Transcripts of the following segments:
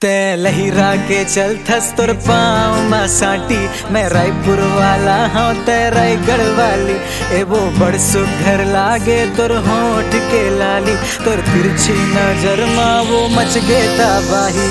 ते लहिरा के चल थस तोर पाँव मा साटी। मैं रायपुर वाला हाँ ते रायगढ़ वाली। ए वो बड़ सुघर लागे तोर होठ के लाली। तोर तिरछी नजर मा वो मच गे तबाही।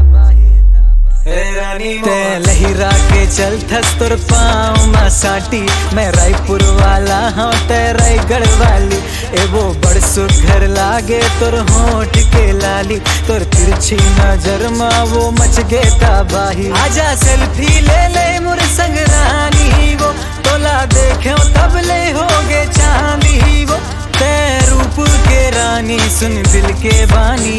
ते लहिरा के चल थस तोर पाँव मा साटी। मैं रायपुर वाला हाँ ते रायगढ़ वाली। ए वो बड़ सुघर लागे तोर होठ के लाली। तोर तिरछी नजर मा वो मच गे तबाही। आजा सेल्फी ले ले मोर संग रानी वो। तोला देखे तब ले होगे चांदी वो। ते रूप के रानी सुन दिल के बानी।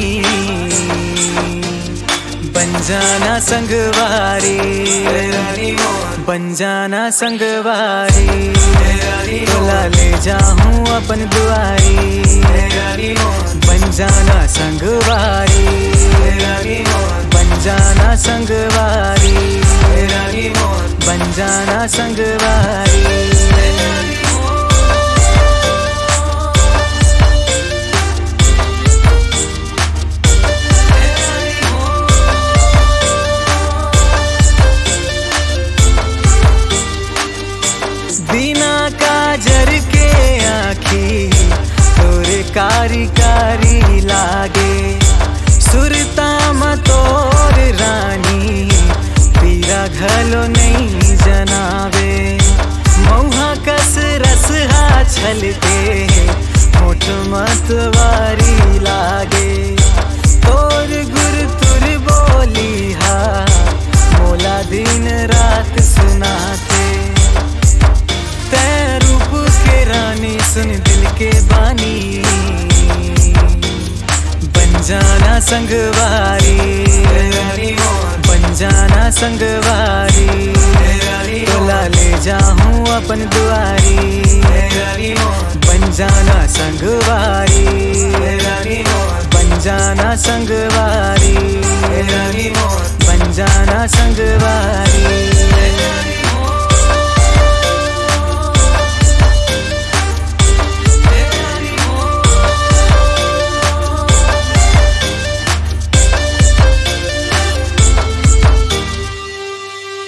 बन जाना संगवारी, बन जाना संगवारी। तोला ले जाऊं अपन दुआरी। बन जाना संगवारी, बन जाना संगवारी। बन जाना संगवारी। बिना काजर के आँखी तोरे कारी कारी लागे। सुरता तोर रानी पीरा घलो नहीं जनावे। मऊहा कस रस हा छलते होठ मतवारी लागे। तोर गुर तुर बोली हा मोला दिन रात सुनाते। ते रूप के रानी सुन दिल के बानी। बन जाना संगवारी, बन जाना संगवारी। तोला ले जाऊं अपन दुआरी। बन जाना संगवारी, बन जाना संगवारी। बन जाना संगवारी।